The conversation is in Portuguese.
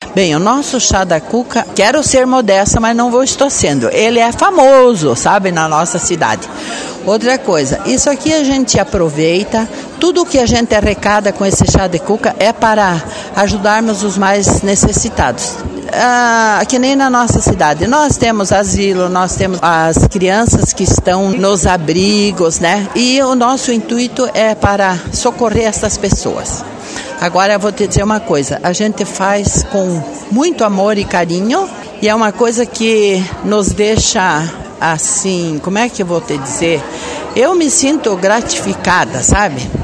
Bem, o nosso chá da cuca, quero ser modesta, mas não estou sendo. Ele é famoso, sabe, na nossa cidade. Outra coisa, isso aqui a gente aproveita, tudo que a gente arrecada com esse chá de cuca é para ajudarmos os mais necessitados. Que nem na nossa cidade, nós temos asilo, nós temos as crianças que estão nos abrigos, né? E o nosso intuito é para socorrer essas pessoas. Agora eu vou te dizer uma coisa, a gente faz com muito amor e carinho e é uma coisa que nos deixa assim, como é que eu vou te dizer? Eu me sinto gratificada, sabe?